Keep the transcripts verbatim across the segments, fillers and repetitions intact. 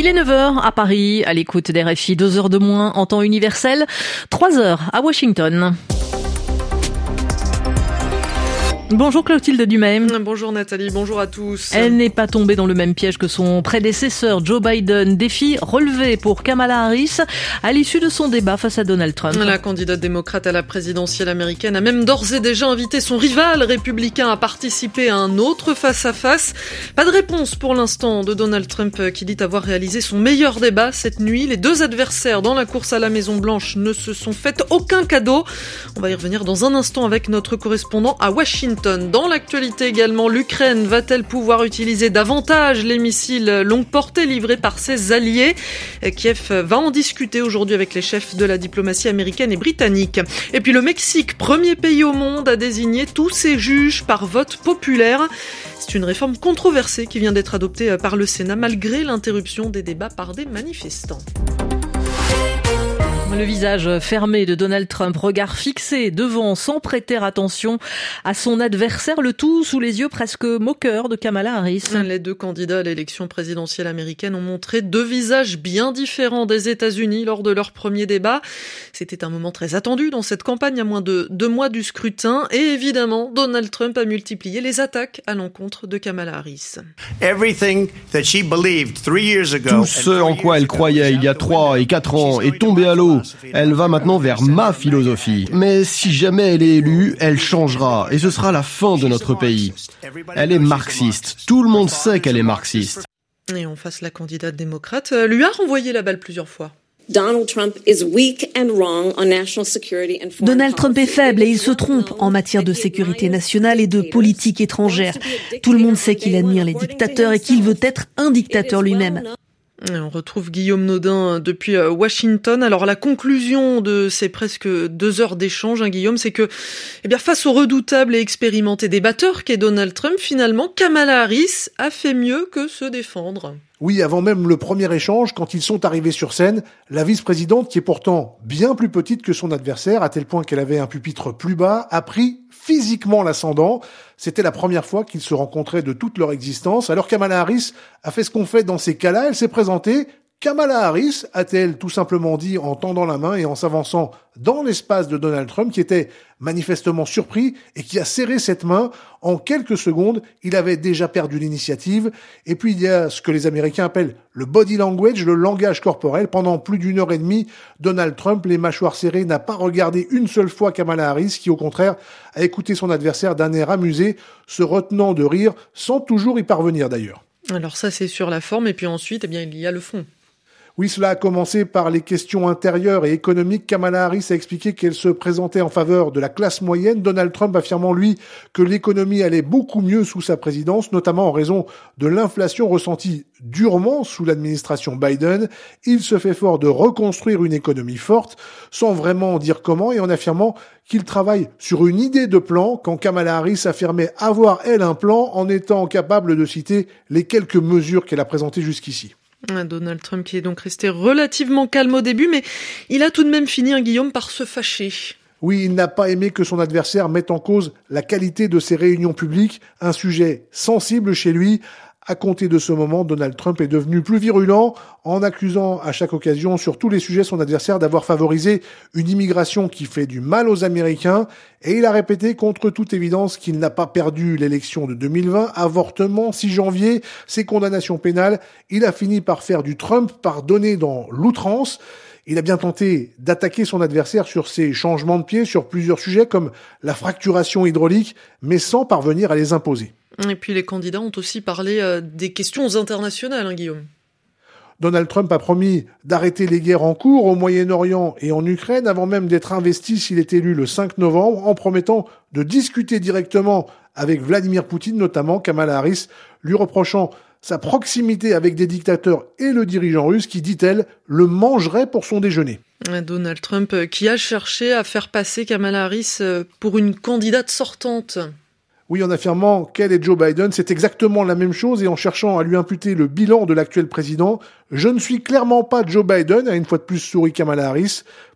Il est neuf heures à Paris, à l'écoute des R F I, deux heures de moins en temps universel, trois heures à Washington. Bonjour Clotilde Dumais. Bonjour Nathalie, bonjour à tous. Elle n'est pas tombée dans le même piège que son prédécesseur Joe Biden. Défi relevé pour Kamala Harris à l'issue de son débat face à Donald Trump. La candidate démocrate à la présidentielle américaine a même d'ores et déjà invité son rival républicain à participer à un autre face-à-face. Pas de réponse pour l'instant de Donald Trump qui dit avoir réalisé son meilleur débat cette nuit. Les deux adversaires dans la course à la Maison-Blanche ne se sont fait aucun cadeau. On va y revenir dans un instant avec notre correspondant à Washington. Dans l'actualité également, l'Ukraine va-t-elle pouvoir utiliser davantage les missiles longue portée livrés par ses alliés ? Kiev va en discuter aujourd'hui avec les chefs de la diplomatie américaine et britannique. Et puis le Mexique, premier pays au monde à désigner tous ses juges par vote populaire. C'est une réforme controversée qui vient d'être adoptée par le Sénat malgré l'interruption des débats par des manifestants. Le visage fermé de Donald Trump, regard fixé devant sans prêter attention à son adversaire, le tout sous les yeux presque moqueurs de Kamala Harris. Les deux candidats à l'élection présidentielle américaine ont montré deux visages bien différents des États-Unis lors de leur premier débat. C'était un moment très attendu dans cette campagne à moins de deux mois du scrutin. Et évidemment, Donald Trump a multiplié les attaques à l'encontre de Kamala Harris. Tout ce en quoi elle croyait il y a trois et quatre ans est tombé à l'eau. Elle va maintenant vers ma philosophie. Mais si jamais elle est élue, elle changera et ce sera la fin de notre pays. Elle est marxiste. Tout le monde sait qu'elle est marxiste. Et en face, la candidate démocrate lui a renvoyé la balle plusieurs fois. Donald Trump is weak and wrong on national security and foreign Donald Trump est faible et il se trompe en matière de sécurité nationale et de politique étrangère. Tout le monde sait qu'il admire les dictateurs et qu'il veut être un dictateur lui-même. On retrouve Guillaume Naudin depuis Washington. Alors la conclusion de ces presque deux heures d'échange, hein, Guillaume, c'est que, eh bien, face au redoutable et expérimenté débatteur qu'est Donald Trump, finalement, Kamala Harris a fait mieux que se défendre. Oui, avant même le premier échange, quand ils sont arrivés sur scène, la vice-présidente, qui est pourtant bien plus petite que son adversaire, à tel point qu'elle avait un pupitre plus bas, a pris physiquement l'ascendant. C'était la première fois qu'ils se rencontraient de toute leur existence. Alors Kamala Harris a fait ce qu'on fait dans ces cas-là, elle s'est présentée. Kamala Harris, a-t-elle tout simplement dit en tendant la main et en s'avançant dans l'espace de Donald Trump, qui était manifestement surpris et qui a serré cette main. En quelques secondes, il avait déjà perdu l'initiative. Et puis il y a ce que les Américains appellent le body language, le langage corporel. Pendant plus d'une heure et demie, Donald Trump, les mâchoires serrées, n'a pas regardé une seule fois Kamala Harris, qui au contraire a écouté son adversaire d'un air amusé, se retenant de rire, sans toujours y parvenir d'ailleurs. Alors ça, c'est sur la forme, et puis ensuite, eh bien, il y a le fond. Oui, cela a commencé par les questions intérieures et économiques. Kamala Harris a expliqué qu'elle se présentait en faveur de la classe moyenne. Donald Trump affirmant, lui, que l'économie allait beaucoup mieux sous sa présidence, notamment en raison de l'inflation ressentie durement sous l'administration Biden. Il se fait fort de reconstruire une économie forte, sans vraiment dire comment, et en affirmant qu'il travaille sur une idée de plan, quand Kamala Harris affirmait avoir, elle, un plan, en étant capable de citer les quelques mesures qu'elle a présentées jusqu'ici. Donald Trump qui est donc resté relativement calme au début, mais il a tout de même fini, hein, Guillaume, par se fâcher. Oui, il n'a pas aimé que son adversaire mette en cause la qualité de ses réunions publiques, un sujet sensible chez lui. À compter de ce moment, Donald Trump est devenu plus virulent en accusant à chaque occasion sur tous les sujets son adversaire d'avoir favorisé une immigration qui fait du mal aux Américains. Et il a répété contre toute évidence qu'il n'a pas perdu l'élection de deux mille vingt. Avortement, six janvier, ses condamnations pénales. Il a fini par faire du Trump pardonné dans l'outrance. Il a bien tenté d'attaquer son adversaire sur ses changements de pied, sur plusieurs sujets comme la fracturation hydraulique, mais sans parvenir à les imposer. Et puis les candidats ont aussi parlé euh, des questions internationales, hein, Guillaume. Donald Trump a promis d'arrêter les guerres en cours au Moyen-Orient et en Ukraine avant même d'être investi s'il est élu le cinq novembre, en promettant de discuter directement avec Vladimir Poutine, notamment. Kamala Harris lui reprochant sa proximité avec des dictateurs et le dirigeant russe qui, dit-elle, le mangerait pour son déjeuner. Donald Trump qui a cherché à faire passer Kamala Harris pour une candidate sortante. Oui, en affirmant qu'elle et Joe Biden, c'est exactement la même chose, et en cherchant à lui imputer le bilan de l'actuel président. Je ne suis clairement pas Joe Biden, a une fois de plus souri Kamala Harris.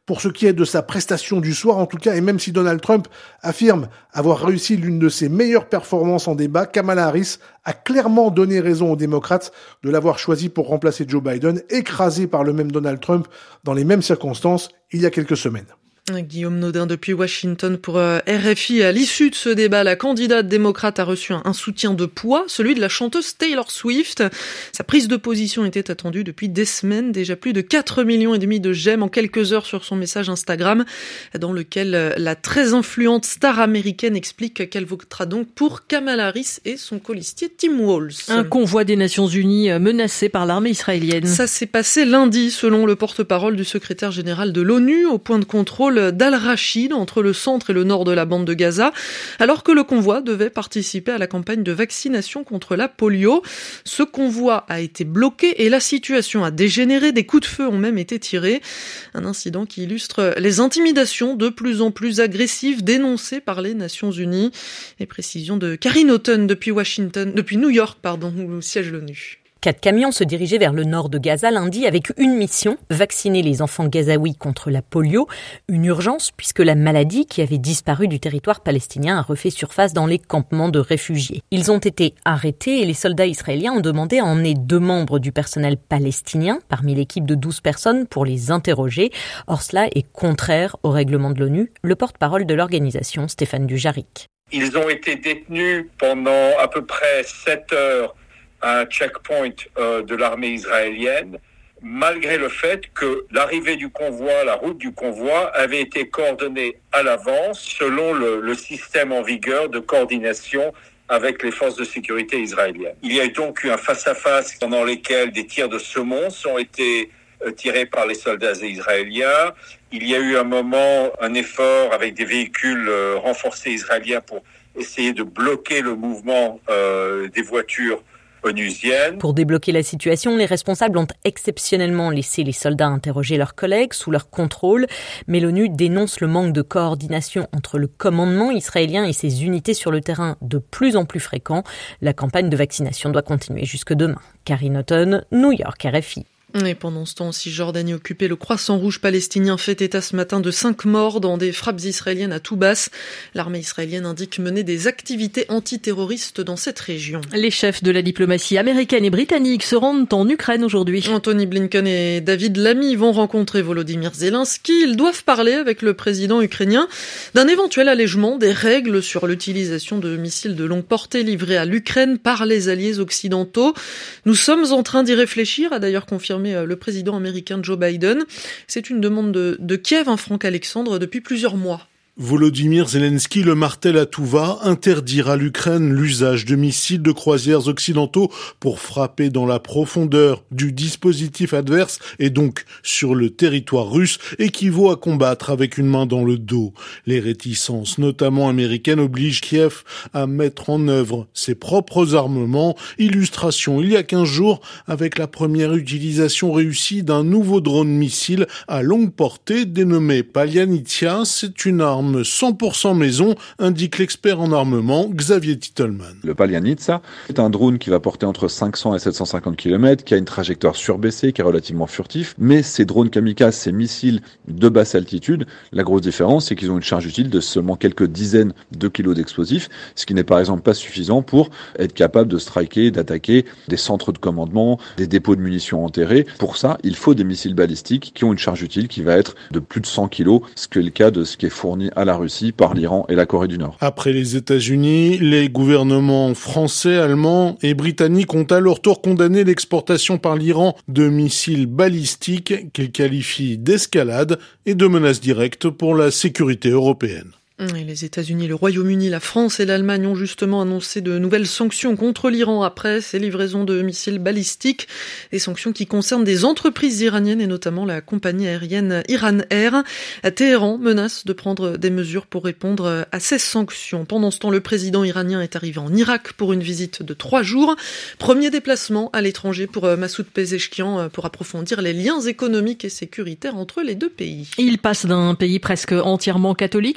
pour ce qui est de sa prestation du soir en tout cas, et même si Donald Trump affirme avoir réussi l'une de ses meilleures performances en débat, Kamala Harris a clairement donné raison aux démocrates de l'avoir choisi pour remplacer Joe Biden, écrasé par le même Donald Trump dans les mêmes circonstances il y a quelques semaines. Guillaume Naudin depuis Washington pour R F I. À l'issue de ce débat, la candidate démocrate a reçu un soutien de poids, celui de la chanteuse Taylor Swift. Sa prise de position était attendue depuis des semaines, déjà plus de quatre millions et demi de j'aime en quelques heures sur son message Instagram, dans lequel la très influente star américaine explique qu'elle votera donc pour Kamala Harris et son colistier Tim Walz. Un convoi des Nations Unies menacé par l'armée israélienne. Ça s'est passé lundi, selon le porte-parole du secrétaire général de l'ONU, au point de contrôle d'Al-Rachid, entre le centre et le nord de la bande de Gaza, alors que le convoi devait participer à la campagne de vaccination contre la polio. Ce convoi a été bloqué et la situation a dégénéré. Des coups de feu ont même été tirés. Un incident qui illustre les intimidations de plus en plus agressives dénoncées par les Nations Unies. Les précisions de Karine Houghton depuis Washington, depuis New York, pardon, où siège l'ONU. Quatre camions se dirigeaient vers le nord de Gaza lundi avec une mission, vacciner les enfants gazaouis contre la polio. Une urgence puisque la maladie qui avait disparu du territoire palestinien a refait surface dans les campements de réfugiés. Ils ont été arrêtés et les soldats israéliens ont demandé à emmener deux membres du personnel palestinien parmi l'équipe de douze personnes pour les interroger. Or cela est contraire au règlement de l'ONU. Le porte-parole de l'organisation, Stéphane Dujarric. Ils ont été détenus pendant à peu près sept heures à un checkpoint euh, de l'armée israélienne, malgré le fait que l'arrivée du convoi, la route du convoi, avait été coordonnée à l'avance selon le, le système en vigueur de coordination avec les forces de sécurité israéliennes. Il y a donc eu un face-à-face pendant lequel des tirs de semonce ont été euh, tirés par les soldats israéliens. Il y a eu un moment, un effort avec des véhicules euh, renforcés israéliens pour essayer de bloquer le mouvement euh, des voitures onusienne. Pour débloquer la situation, les responsables ont exceptionnellement laissé les soldats interroger leurs collègues sous leur contrôle, mais l'ONU dénonce le manque de coordination entre le commandement israélien et ses unités sur le terrain de plus en plus fréquent. La campagne de vaccination doit continuer jusque demain. Karine Houghton, New York, R F I. Et pendant ce temps, en Cisjordanie occupée, le Croissant Rouge palestinien fait état ce matin de cinq morts dans des frappes israéliennes à Toubas. L'armée israélienne indique mener des activités antiterroristes dans cette région. Les chefs de la diplomatie américaine et britannique se rendent en Ukraine aujourd'hui. Anthony Blinken et David Lammy vont rencontrer Volodymyr Zelensky. Ils doivent parler avec le président ukrainien d'un éventuel allègement des règles sur l'utilisation de missiles de longue portée livrés à l'Ukraine par les alliés occidentaux. Nous sommes en train d'y réfléchir, a d'ailleurs confirmé le président américain Joe Biden. C'est une demande de, de Kiev, hein, Franck Alexandre, depuis plusieurs mois. Volodymyr Zelensky le martèle à tout va, interdire à l'Ukraine l'usage de missiles de croisières occidentaux pour frapper dans la profondeur du dispositif adverse et donc sur le territoire russe équivaut à combattre avec une main dans le dos. Les réticences, notamment américaines, obligent Kiev à mettre en œuvre ses propres armements. Illustration il y a quinze jours avec la première utilisation réussie d'un nouveau drone missile à longue portée dénommé Palyanitia. C'est une arme cent pour cent maison, indique l'expert en armement Xavier Titelman. Le Palyanitia est un drone qui va porter entre cinq cents et sept cent cinquante kilomètres, qui a une trajectoire surbaissée, qui est relativement furtif. Mais ces drones kamikazes, ces missiles de basse altitude, la grosse différence, c'est qu'ils ont une charge utile de seulement quelques dizaines de kilos d'explosifs, ce qui n'est par exemple pas suffisant pour être capable de striker, d'attaquer des centres de commandement, des dépôts de munitions enterrés. Pour ça, il faut des missiles balistiques qui ont une charge utile qui va être de plus de cent kilos, ce qui est le cas de ce qui est fourni à la Russie par l'Iran et la Corée du Nord. Après les États-Unis, les gouvernements français, allemands et britanniques ont à leur tour condamné l'exportation par l'Iran de missiles balistiques qu'ils qualifient d'escalade et de menace directe pour la sécurité européenne. Et les États-Unis, le Royaume-Uni, la France et l'Allemagne ont justement annoncé de nouvelles sanctions contre l'Iran après ces livraisons de missiles balistiques. Des sanctions qui concernent des entreprises iraniennes et notamment la compagnie aérienne Iran Air. Téhéran menace de prendre des mesures pour répondre à ces sanctions. Pendant ce temps, le président iranien est arrivé en Irak pour une visite de trois jours. Premier déplacement à l'étranger pour Massoud Pezeshkian pour approfondir les liens économiques et sécuritaires entre les deux pays. Il passe d'un pays presque entièrement catholique à une cité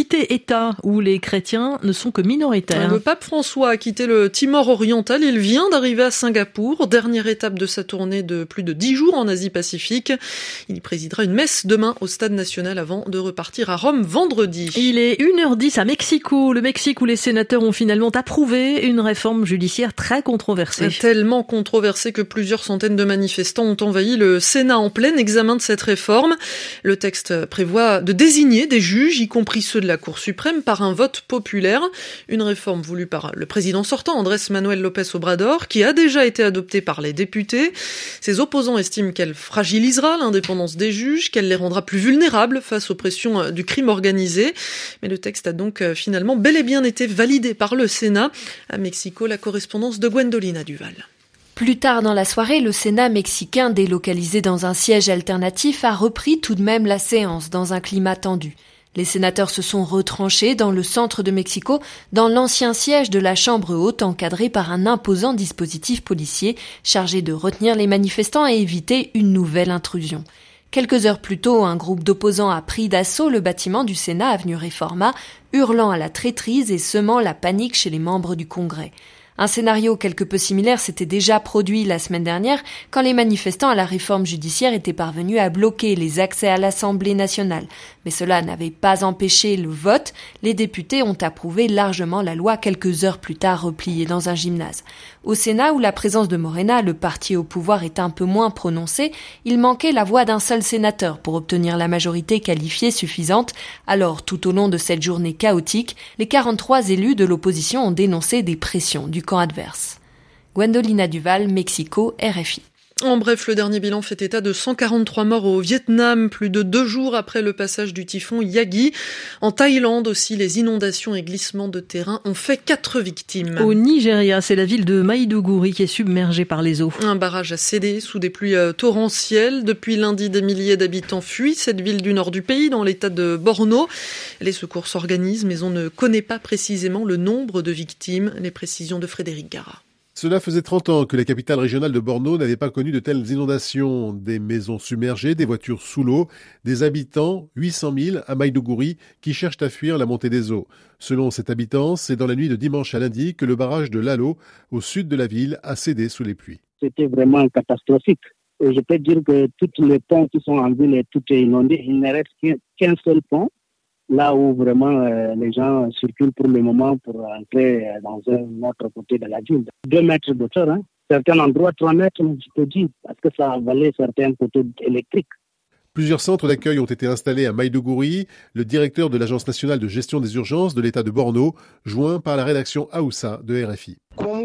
cité-État où les chrétiens ne sont que minoritaires. Le pape François a quitté le Timor oriental. Il vient d'arriver à Singapour, dernière étape de sa tournée de plus de dix jours en Asie-Pacifique. Il y présidera une messe demain au Stade national avant de repartir à Rome vendredi. Il est une heure dix à Mexico. Le Mexique où les sénateurs ont finalement approuvé une réforme judiciaire très controversée. Tellement controversée que plusieurs centaines de manifestants ont envahi le Sénat en plein examen de cette réforme. Le texte prévoit de désigner des juges, y compris ceux de la Cour suprême, par un vote populaire. Une réforme voulue par le président sortant, Andrés Manuel López Obrador, qui a déjà été adoptée par les députés. Ses opposants estiment qu'elle fragilisera l'indépendance des juges, qu'elle les rendra plus vulnérables face aux pressions du crime organisé. Mais le texte a donc finalement bel et bien été validé par le Sénat. À Mexico, la correspondance de Gwendolina Duval. Plus tard dans la soirée, le Sénat mexicain, délocalisé dans un siège alternatif, a repris tout de même la séance dans un climat tendu. Les sénateurs se sont retranchés dans le centre de Mexico, dans l'ancien siège de la Chambre haute, encadré par un imposant dispositif policier chargé de retenir les manifestants et éviter une nouvelle intrusion. Quelques heures plus tôt, un groupe d'opposants a pris d'assaut le bâtiment du Sénat avenue Reforma, hurlant à la traîtrise et semant la panique chez les membres du Congrès. Un scénario quelque peu similaire s'était déjà produit la semaine dernière quand les manifestants à la réforme judiciaire étaient parvenus à bloquer les accès à l'Assemblée nationale. Mais cela n'avait pas empêché le vote. Les députés ont approuvé largement la loi quelques heures plus tard repliée dans un gymnase. Au Sénat, où la présence de Morena, le parti au pouvoir, est un peu moins prononcée, il manquait la voix d'un seul sénateur pour obtenir la majorité qualifiée suffisante. Alors, tout au long de cette journée chaotique, les quarante-trois élus de l'opposition ont dénoncé des pressions du camp adverse. Gwendolina Duval, Mexico, R F I. En bref, le dernier bilan fait état de cent quarante-trois morts au Vietnam, plus de deux jours après le passage du typhon Yagi. En Thaïlande aussi, les inondations et glissements de terrain ont fait quatre victimes. Au Nigeria, c'est la ville de Maïdougouri qui est submergée par les eaux. Un barrage a cédé sous des pluies torrentielles. Depuis lundi, des milliers d'habitants fuient cette ville du nord du pays, dans l'état de Borno. Les secours s'organisent, mais on ne connaît pas précisément le nombre de victimes. Les précisions de Frédéric Gara. Cela faisait trente ans que la capitale régionale de Borno n'avait pas connu de telles inondations. Des maisons submergées, des voitures sous l'eau, des habitants, huit cent mille à Maïdougouri, qui cherchent à fuir la montée des eaux. Selon cet habitant, c'est dans la nuit de dimanche à lundi que le barrage de Lalo, au sud de la ville, a cédé sous les pluies. C'était vraiment catastrophique. Et je peux dire que tous les ponts qui sont en ville, tout est inondé. Il ne reste qu'un seul pont. Là où vraiment euh, les gens circulent pour le moment pour entrer dans un autre côté de la ville. Deux mètres de hauteur, hein. Certains endroits, trois mètres, je te dis, parce que ça a valé certains côtés électriques. Plusieurs centres d'accueil ont été installés à Maïdougouri. Le directeur de l'Agence nationale de gestion des urgences de l'État de Borno, joint par la rédaction Aoussa de R F I.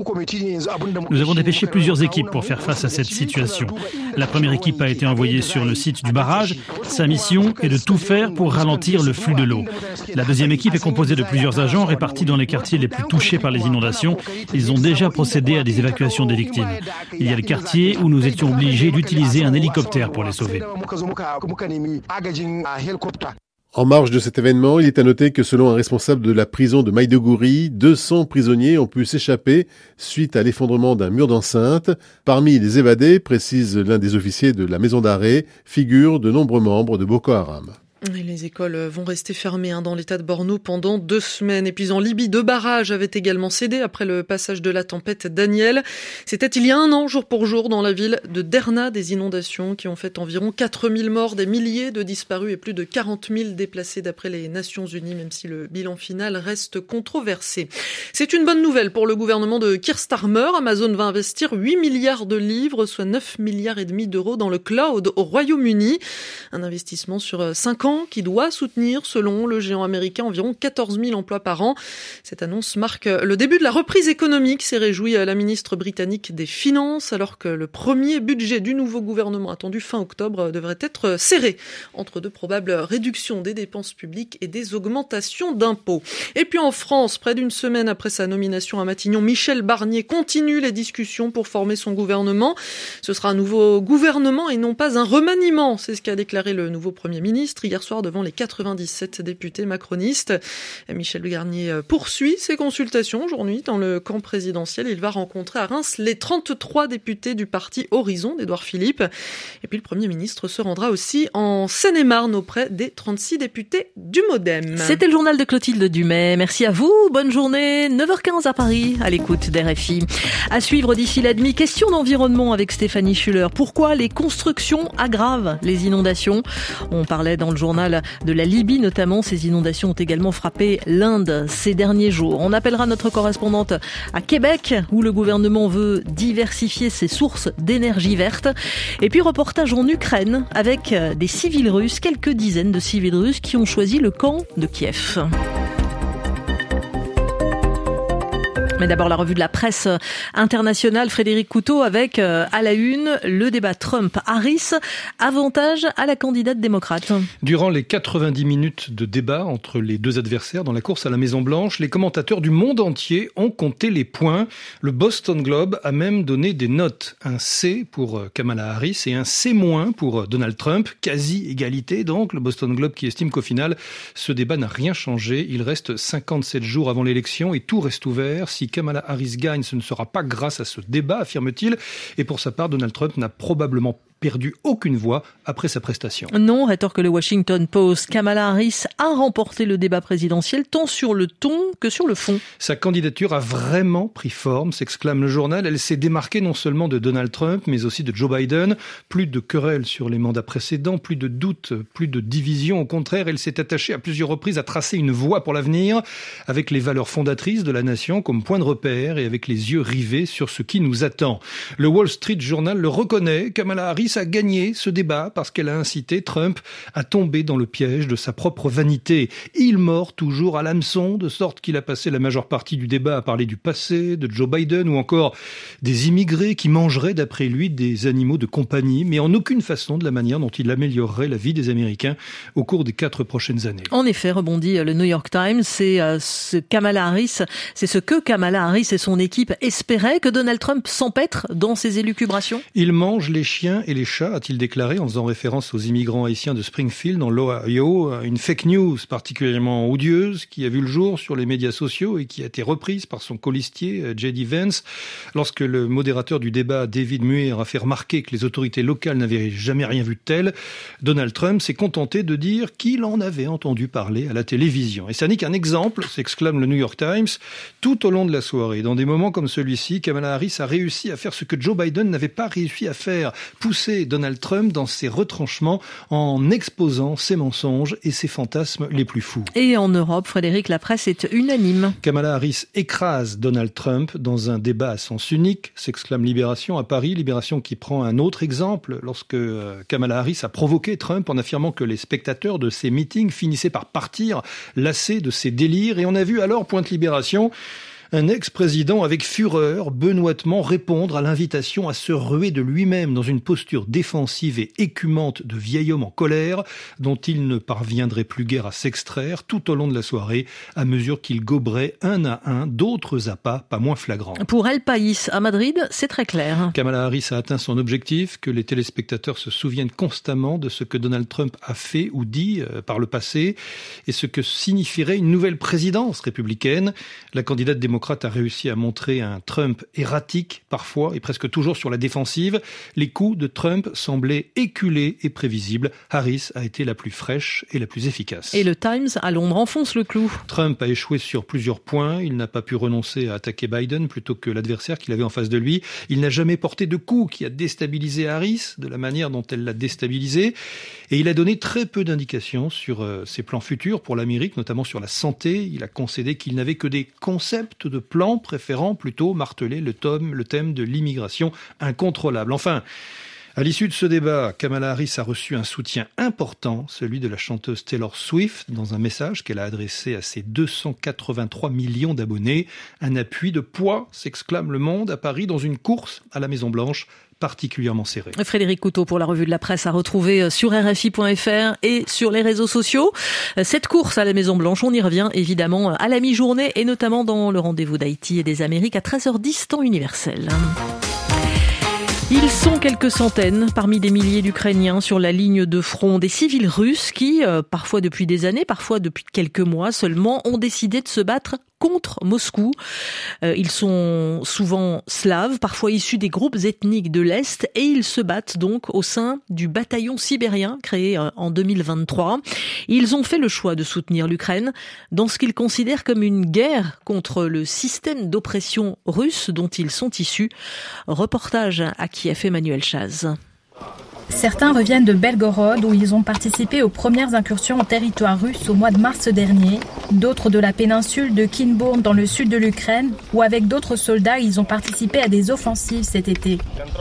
Nous avons dépêché plusieurs équipes pour faire face à cette situation. La première équipe a été envoyée sur le site du barrage. Sa mission est de tout faire pour ralentir le flux de l'eau. La deuxième équipe est composée de plusieurs agents répartis dans les quartiers les plus touchés par les inondations. Ils ont déjà procédé à des évacuations des victimes. Il y a le quartier où nous étions obligés d'utiliser un hélicoptère pour les sauver. En marge de cet événement, il est à noter que selon un responsable de la prison de Maïdougouri, deux cents prisonniers ont pu s'échapper suite à l'effondrement d'un mur d'enceinte. Parmi les évadés, précise l'un des officiers de la maison d'arrêt, figurent de nombreux membres de Boko Haram. Et les écoles vont rester fermées hein, dans l'état de Borno pendant deux semaines. Et puis en Libye, deux barrages avaient également cédé après le passage de la tempête Daniel. C'était il y a un an, jour pour jour, dans la ville de Derna, des inondations qui ont fait environ quatre mille morts, des milliers de disparus et plus de quarante mille déplacés d'après les Nations Unies, même si le bilan final reste controversé. C'est une bonne nouvelle pour le gouvernement de Keir Starmer. Amazon va investir huit milliards de livres, soit neuf milliards et demi d'euros dans le cloud au Royaume-Uni. Un investissement sur cinq ans qui doit soutenir, selon le géant américain, environ quatorze mille emplois par an. Cette annonce marque le début de la reprise économique, s'est réjouie la ministre britannique des Finances, alors que le premier budget du nouveau gouvernement attendu fin octobre devrait être serré entre de probables réductions des dépenses publiques et des augmentations d'impôts. Et puis en France, près d'une semaine après sa nomination à Matignon, Michel Barnier continue les discussions pour former son gouvernement. Ce sera un nouveau gouvernement et non pas un remaniement, c'est ce qu'a déclaré le nouveau Premier ministre. Il y hier soir devant les quatre-vingt-dix-sept députés macronistes. Michel Garnier poursuit ses consultations aujourd'hui dans le camp présidentiel. Il va rencontrer à Reims les trente-trois députés du parti Horizon d'Édouard Philippe. Et puis le Premier ministre se rendra aussi en Seine-et-Marne auprès des trente-six députés du Modem. C'était le journal de Clotilde Dumais. Merci à vous. Bonne journée. neuf heures quinze à Paris, à l'écoute d'R F I. À suivre d'ici la demi, question d'environnement avec Stéphanie Schuller. Pourquoi les constructions aggravent les inondations? On parlait dans le journal de la Libye notamment. Ces inondations ont également frappé l'Inde ces derniers jours. On appellera notre correspondante à Québec où le gouvernement veut diversifier ses sources d'énergie verte. Et puis reportage en Ukraine avec des civils russes, quelques dizaines de civils russes qui ont choisi le camp de Kiev. Mais d'abord la revue de la presse internationale, Frédéric Couteau avec euh, à la une le débat Trump-Harris, avantage à la candidate démocrate. Durant les quatre-vingt-dix minutes de débat entre les deux adversaires dans la course à la Maison-Blanche, les commentateurs du monde entier ont compté les points. Le Boston Globe a même donné des notes. Un C pour Kamala Harris et un C- pour Donald Trump. Quasi égalité donc. Le Boston Globe qui estime qu'au final, ce débat n'a rien changé. Il reste cinquante-sept jours avant l'élection et tout reste ouvert. Si Kamala Harris gagne, ce ne sera pas grâce à ce débat, affirme-t-il. Et pour sa part, Donald Trump n'a probablement perdu aucune voix après sa prestation. Non, rétorque le Washington Post. Kamala Harris a remporté le débat présidentiel tant sur le ton que sur le fond. Sa candidature a vraiment pris forme, s'exclame le journal. Elle s'est démarquée non seulement de Donald Trump, mais aussi de Joe Biden. Plus de querelles sur les mandats précédents, plus de doutes, plus de divisions. Au contraire, elle s'est attachée à plusieurs reprises à tracer une voie pour l'avenir, avec les valeurs fondatrices de la nation comme point de repère et avec les yeux rivés sur ce qui nous attend. Le Wall Street Journal le reconnaît, Kamala Harris a gagné ce débat parce qu'elle a incité Trump à tomber dans le piège de sa propre vanité. Il mord toujours à l'hameçon, de sorte qu'il a passé la majeure partie du débat à parler du passé, de Joe Biden ou encore des immigrés qui mangeraient d'après lui des animaux de compagnie, mais en aucune façon de la manière dont il améliorerait la vie des Américains au cours des quatre prochaines années. En effet, rebondit le New York Times, c'est euh, ce Kamala Harris, c'est ce que Kamala Harris et son équipe espéraient, que Donald Trump s'empêtre dans ses élucubrations. Il mange les chiens et les chats, a-t-il déclaré en faisant référence aux immigrants haïtiens de Springfield dans l'Ohio, une fake news particulièrement odieuse qui a vu le jour sur les médias sociaux et qui a été reprise par son colistier J D Vance lorsque le modérateur du débat David Muir a fait remarquer que les autorités locales n'avaient jamais rien vu de tel. Donald Trump s'est contenté de dire qu'il en avait entendu parler à la télévision. Et ça n'est qu'un exemple, s'exclame le New York Times. Tout au long de la soirée, dans des moments comme celui-ci, Kamala Harris a réussi à faire ce que Joe Biden n'avait pas réussi à faire, pousser Donald Trump dans ses retranchements en exposant ses mensonges et ses fantasmes les plus fous. Et en Europe, Frédéric, la presse est unanime. Kamala Harris écrase Donald Trump dans un débat à sens unique, s'exclame Libération à Paris. Libération qui prend un autre exemple lorsque Kamala Harris a provoqué Trump en affirmant que les spectateurs de ses meetings finissaient par partir lassés de ses délires. Et on a vu alors, pointe Libération, un ex-président avec fureur, benoîtement répondre à l'invitation à se ruer de lui-même dans une posture défensive et écumante de vieil homme en colère dont il ne parviendrait plus guère à s'extraire tout au long de la soirée à mesure qu'il goberait un à un d'autres appâts pas moins flagrants. Pour El País, à Madrid, c'est très clair. Kamala Harris a atteint son objectif, que les téléspectateurs se souviennent constamment de ce que Donald Trump a fait ou dit euh, par le passé et ce que signifierait une nouvelle présidence républicaine. La candidate démocrate a réussi à montrer un Trump erratique, parfois et presque toujours sur la défensive. Les coups de Trump semblaient éculés et prévisibles. Harris a été la plus fraîche et la plus efficace. Et le Times à Londres enfonce le clou. Trump a échoué sur plusieurs points. Il n'a pas pu renoncer à attaquer Biden plutôt que l'adversaire qu'il avait en face de lui. Il n'a jamais porté de coup qui a déstabilisé Harris de la manière dont elle l'a déstabilisé. Et il a donné très peu d'indications sur euh, ses plans futurs pour l'Amérique, notamment sur la santé. Il a concédé qu'il n'avait que des concepts de plans, préférant plutôt marteler le thème, le thème de l'immigration incontrôlable. Enfin, à l'issue de ce débat, Kamala Harris a reçu un soutien important, celui de la chanteuse Taylor Swift, dans un message qu'elle a adressé à ses deux cent quatre-vingt-trois millions d'abonnés. Un appui de poids, s'exclame Le Monde, à Paris, dans une course à la Maison-Blanche particulièrement serré. Frédéric Couteau pour la revue de la presse à retrouver sur R F I point F R et sur les réseaux sociaux. Cette course à la Maison-Blanche, on y revient évidemment à la mi-journée et notamment dans le rendez-vous d'Haïti et des Amériques à treize heures dix temps universel. Ils sont quelques centaines parmi des milliers d'Ukrainiens sur la ligne de front, des civils russes qui, euh, parfois depuis des années, parfois depuis quelques mois seulement, ont décidé de se battre contre Moscou. Euh, ils sont souvent slaves, parfois issus des groupes ethniques de l'Est, et ils se battent donc au sein du bataillon sibérien créé euh, en deux mille vingt-trois. Ils ont fait le choix de soutenir l'Ukraine dans ce qu'ils considèrent comme une guerre contre le système d'oppression russe dont ils sont issus. Reportage à Kiev, Emmanuel Chaz. Certains reviennent de Belgorod où ils ont participé aux premières incursions en territoire russe au mois de mars dernier. D'autres de la péninsule de Kinbourne dans le sud de l'Ukraine où avec d'autres soldats ils ont participé à des offensives cet été.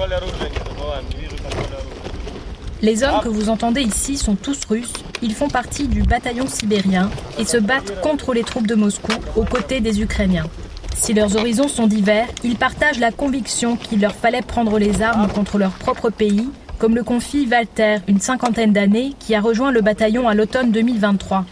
Les hommes que vous entendez ici sont tous russes. Ils font partie du bataillon sibérien et se battent contre les troupes de Moscou aux côtés des Ukrainiens. Si leurs horizons sont divers, ils partagent la conviction qu'il leur fallait prendre les armes contre leur propre pays, comme le confie Walter, une cinquantaine d'années, qui a rejoint le bataillon à l'automne deux mille vingt-trois.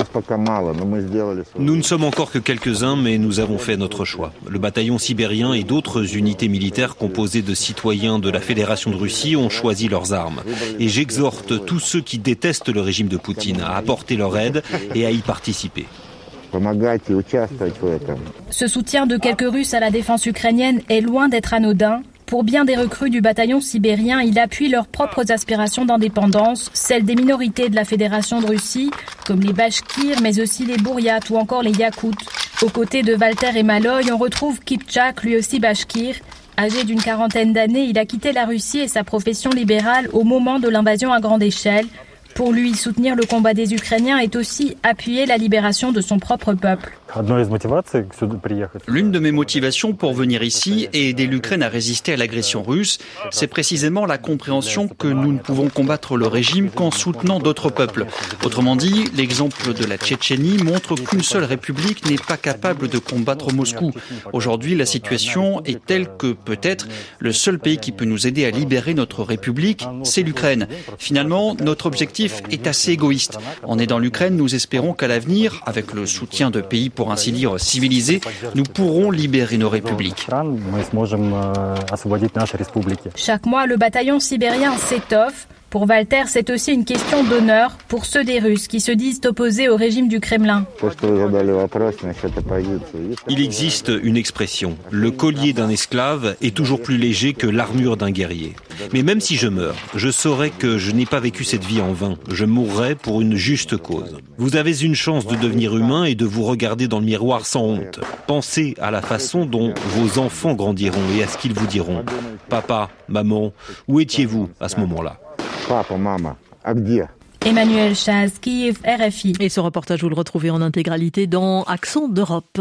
Nous ne sommes encore que quelques-uns, mais nous avons fait notre choix. Le bataillon sibérien et d'autres unités militaires composées de citoyens de la Fédération de Russie ont choisi leurs armes. Et j'exhorte tous ceux qui détestent le régime de Poutine à apporter leur aide et à y participer. Ce soutien de quelques Russes à la défense ukrainienne est loin d'être anodin. Pour bien des recrues du bataillon sibérien, il appuie leurs propres aspirations d'indépendance, celles des minorités de la Fédération de Russie, comme les Bachkirs, mais aussi les Bouriates ou encore les Yakoutes. Aux côtés de Walter et Maloy, on retrouve Kipchak, lui aussi Bachkir. Âgé d'une quarantaine d'années, il a quitté la Russie et sa profession libérale au moment de l'invasion à grande échelle. Pour lui, soutenir le combat des Ukrainiens est aussi appuyer la libération de son propre peuple. L'une de mes motivations pour venir ici et aider l'Ukraine à résister à l'agression russe, c'est précisément la compréhension que nous ne pouvons combattre le régime qu'en soutenant d'autres peuples. Autrement dit, l'exemple de la Tchétchénie montre qu'une seule république n'est pas capable de combattre Moscou. Aujourd'hui, la situation est telle que peut-être le seul pays qui peut nous aider à libérer notre république, c'est l'Ukraine. Finalement, notre objectif est assez égoïste. En aidant l'Ukraine, nous espérons qu'à l'avenir, avec le soutien de pays pour ainsi dire civilisés, nous pourrons libérer nos républiques. Chaque mois, le bataillon sibérien s'étoffe. Pour Walter, c'est aussi une question d'honneur pour ceux des Russes qui se disent opposés au régime du Kremlin. Il existe une expression, le collier d'un esclave est toujours plus léger que l'armure d'un guerrier. Mais même si je meurs, je saurai que je n'ai pas vécu cette vie en vain. Je mourrai pour une juste cause. Vous avez une chance de devenir humain et de vous regarder dans le miroir sans honte. Pensez à la façon dont vos enfants grandiront et à ce qu'ils vous diront. Papa, maman, où étiez-vous à ce moment-là ? Papa, maman, Emmanuel Chaz, Kiev, R F I. Et ce reportage, vous le retrouvez en intégralité dans Accent d'Europe.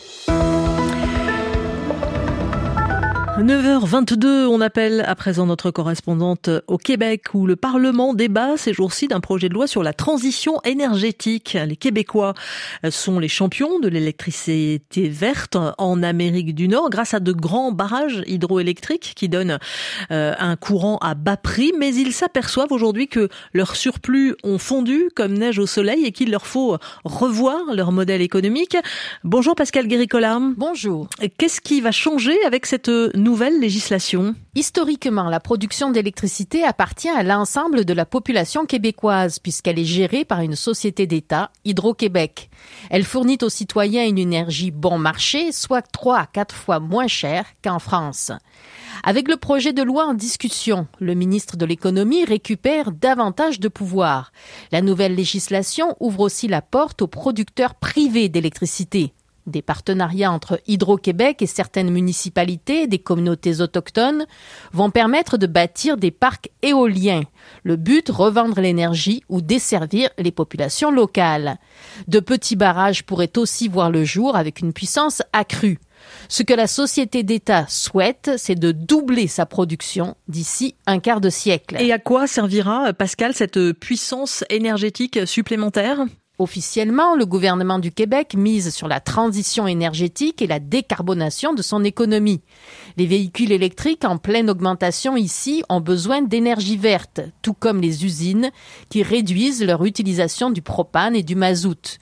neuf heures vingt-deux, on appelle à présent notre correspondante au Québec où le Parlement débat ces jours-ci d'un projet de loi sur la transition énergétique. Les Québécois sont les champions de l'électricité verte en Amérique du Nord grâce à de grands barrages hydroélectriques qui donnent euh, un courant à bas prix, mais ils s'aperçoivent aujourd'hui que leurs surplus ont fondu comme neige au soleil et qu'il leur faut revoir leur modèle économique. Bonjour Pascal Guéricola. Bonjour. Qu'est-ce qui va changer avec cette nouvelle législation? Historiquement, la production d'électricité appartient à l'ensemble de la population québécoise puisqu'elle est gérée par une société d'État, Hydro-Québec. Elle fournit aux citoyens une énergie bon marché, soit trois à quatre fois moins chère qu'en France. Avec le projet de loi en discussion, le ministre de l'Économie récupère davantage de pouvoir. La nouvelle législation ouvre aussi la porte aux producteurs privés d'électricité. Des partenariats entre Hydro-Québec et certaines municipalités, des communautés autochtones, vont permettre de bâtir des parcs éoliens. Le but, revendre l'énergie ou desservir les populations locales. De petits barrages pourraient aussi voir le jour avec une puissance accrue. Ce que la société d'État souhaite, c'est de doubler sa production d'ici un quart de siècle. Et à quoi servira, Pascal, cette puissance énergétique supplémentaire ? Officiellement, le gouvernement du Québec mise sur la transition énergétique et la décarbonation de son économie. Les véhicules électriques en pleine augmentation ici ont besoin d'énergie verte, tout comme les usines qui réduisent leur utilisation du propane et du mazout.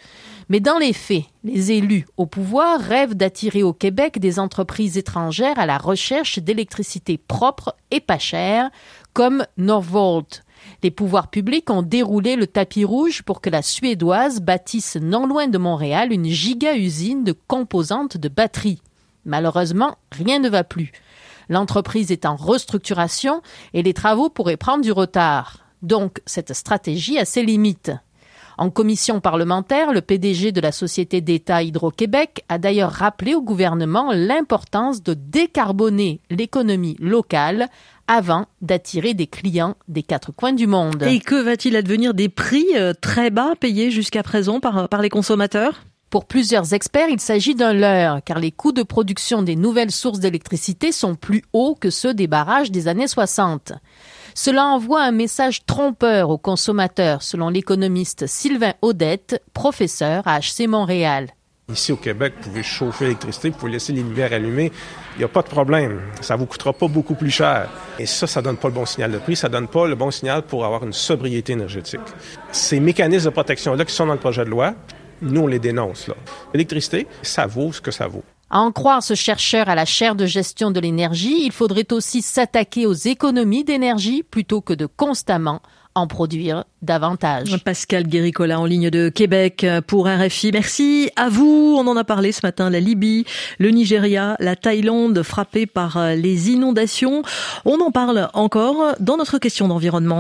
Mais dans les faits, les élus au pouvoir rêvent d'attirer au Québec des entreprises étrangères à la recherche d'électricité propre et pas chère, comme Northvolt. Les pouvoirs publics ont déroulé le tapis rouge pour que la Suédoise bâtisse non loin de Montréal une giga-usine de composantes de batteries. Malheureusement, rien ne va plus. L'entreprise est en restructuration et les travaux pourraient prendre du retard. Donc, cette stratégie a ses limites. En commission parlementaire, le P D G de la Société d'État Hydro-Québec a d'ailleurs rappelé au gouvernement l'importance de décarboner l'économie locale avant d'attirer des clients des quatre coins du monde. Et que va-t-il advenir des prix très bas payés jusqu'à présent par, par les consommateurs ? Pour plusieurs experts, il s'agit d'un leurre, car les coûts de production des nouvelles sources d'électricité sont plus hauts que ceux des barrages des années soixante. Cela envoie un message trompeur aux consommateurs, selon l'économiste Sylvain Audette, professeur à H C Montréal. Ici au Québec, vous pouvez chauffer l'électricité, vous pouvez laisser les lumières allumées, il n'y a pas de problème. Ça ne vous coûtera pas beaucoup plus cher. Et ça, ça ne donne pas le bon signal de prix, ça ne donne pas le bon signal pour avoir une sobriété énergétique. Ces mécanismes de protection-là qui sont dans le projet de loi, nous, on les dénonce, là. L'électricité, ça vaut ce que ça vaut. À en croire ce chercheur à la chaire de gestion de l'énergie, il faudrait aussi s'attaquer aux économies d'énergie plutôt que de constamment en produire davantage. Pascal Guéricola en ligne de Québec pour R F I. Merci à vous. On en a parlé ce matin. La Libye, le Nigeria, la Thaïlande frappées par les inondations. On en parle encore dans notre question d'environnement.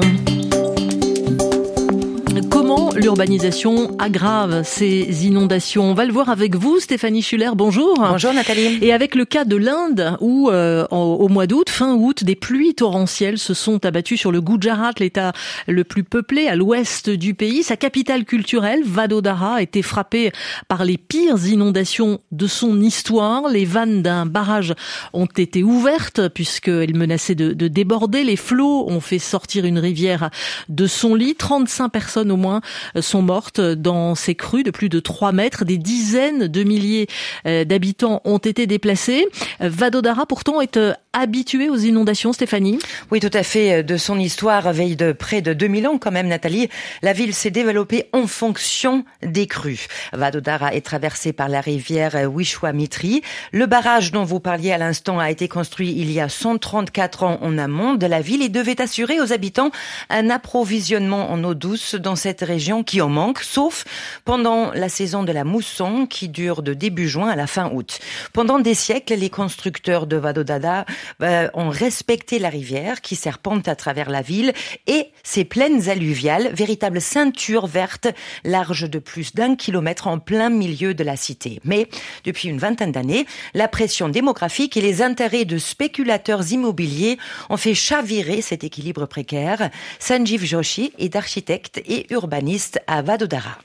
Comment l'urbanisation aggrave ces inondations? On va le voir avec vous, Stéphanie Schuller. Bonjour. Bonjour Nathalie. Et avec le cas de l'Inde où euh, en, au mois d'août, fin août, des pluies torrentielles se sont abattues sur le Gujarat, l'état le plus peuplé à l'ouest du pays. Sa capitale culturelle, Vadodara, a été frappée par les pires inondations de son histoire. Les vannes d'un barrage ont été ouvertes puisqu'elles menaçaient de, de déborder. Les flots ont fait sortir une rivière de son lit. trente-cinq personnes au moins sont mortes dans ces crues de plus de trois mètres. Des dizaines de milliers d'habitants ont été déplacés. Vadodara, pourtant, est habitué aux inondations, Stéphanie? Oui, tout à fait. De son histoire, veille de près de deux mille ans quand même, Nathalie, la ville s'est développée en fonction des crues. Vadodara est traversée par la rivière Wishwamitri. Le barrage dont vous parliez à l'instant a été construit il y a cent trente-quatre ans en amont de la ville et devait assurer aux habitants un approvisionnement en eau douce dans cette région qui en manque, sauf pendant la saison de la mousson qui dure de début juin à la fin août. Pendant des siècles, les constructeurs de Vadodara euh, ont respecté la rivière qui serpente à travers la ville et ses plaines alluviales, véritable ceinture verte large de plus d'un kilomètre en plein milieu de la cité. Mais depuis une vingtaine d'années, la pression démographique et les intérêts de spéculateurs immobiliers ont fait chavirer cet équilibre précaire. Sanjeev Joshi est architecte et urbaniste à Vadodara.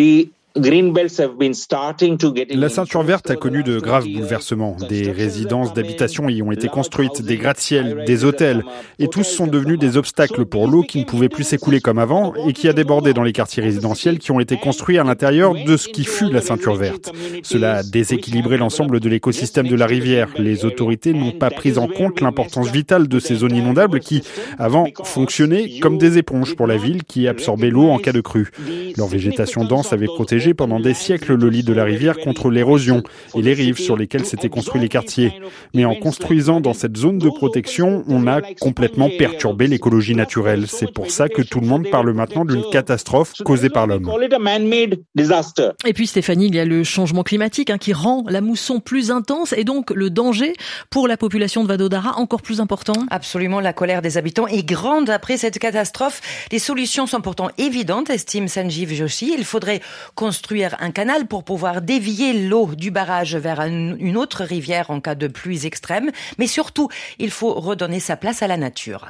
La ceinture verte a connu de graves bouleversements. Des résidences d'habitation y ont été construites, des gratte-ciels, des hôtels. Et tous sont devenus des obstacles pour l'eau qui ne pouvait plus s'écouler comme avant et qui a débordé dans les quartiers résidentiels qui ont été construits à l'intérieur de ce qui fut la ceinture verte. Cela a déséquilibré l'ensemble de l'écosystème de la rivière. Les autorités n'ont pas pris en compte l'importance vitale de ces zones inondables qui, avant, fonctionnaient comme des éponges pour la ville qui absorbait l'eau en cas de crue. Leur végétation dense avait protégé pendant des siècles le lit de la rivière contre l'érosion et les rives sur lesquelles s'étaient construits les quartiers. Mais en construisant dans cette zone de protection, on a complètement perturbé l'écologie naturelle. C'est pour ça que tout le monde parle maintenant d'une catastrophe causée par l'homme. Et puis Stéphanie, il y a le changement climatique hein, qui rend la mousson plus intense et donc le danger pour la population de Vadodara encore plus important. Absolument, la colère des habitants est grande après cette catastrophe. Les solutions sont pourtant évidentes, estime Sanjeev Joshi. Il faudrait construire un canal pour pouvoir dévier l'eau du barrage vers une autre rivière en cas de pluies extrêmes. Mais surtout, il faut redonner sa place à la nature.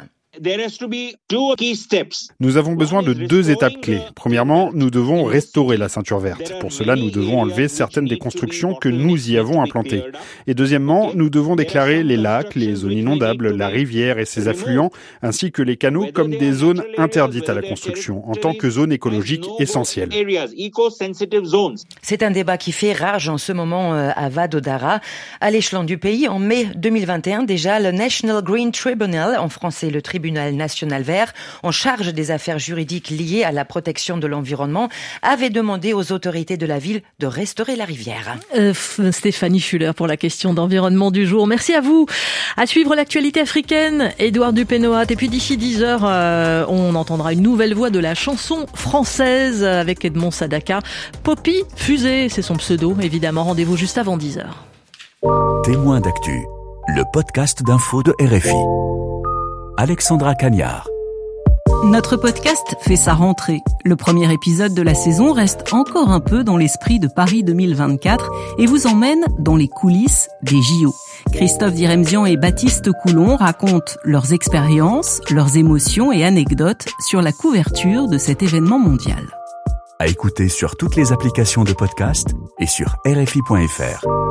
Nous avons besoin de deux étapes clés. Premièrement, nous devons restaurer la ceinture verte. Pour cela, nous devons enlever certaines des constructions que nous y avons implantées. Et deuxièmement, nous devons déclarer les lacs, les zones inondables, la rivière et ses affluents, ainsi que les canaux comme des zones interdites à la construction, en tant que zones écologiques essentielles. C'est un débat qui fait rage en ce moment à Vadodara. À l'échelon du pays, en mai deux mille vingt et un, déjà, le National Green Tribunal, en français le tribunal tribunal national vert en charge des affaires juridiques liées à la protection de l'environnement, avait demandé aux autorités de la ville de restaurer la rivière. Euh, Stéphanie Schuller pour la question d'environnement du jour. Merci à vous. À suivre l'actualité africaine, Édouard Dupénoat. Et puis d'ici dix heures, euh, on entendra une nouvelle voix de la chanson française avec Edmond Sadaka. Poppy Fusée, c'est son pseudo, évidemment. Rendez-vous juste avant dix heures. Témoin d'actu, le podcast d'info de R F I. Alexandra Cagnard. Notre podcast fait sa rentrée. Le premier épisode de la saison reste encore un peu dans l'esprit de Paris deux mille vingt-quatre et vous emmène dans les coulisses des J O. Christophe Diremzian et Baptiste Coulon racontent leurs expériences, leurs émotions et anecdotes sur la couverture de cet événement mondial. À écouter sur toutes les applications de podcast et sur R F I point F R.